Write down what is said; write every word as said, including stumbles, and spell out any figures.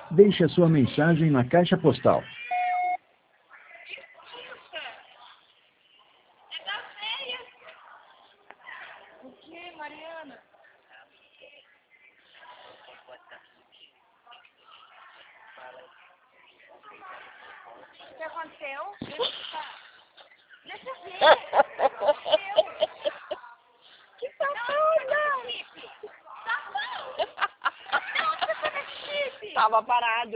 Deixe a sua mensagem na caixa postal. É da feia. O que, Mariana? O que aconteceu? Deixa eu ver. Que safada! Safada! Não, você tá chip! Tava parado.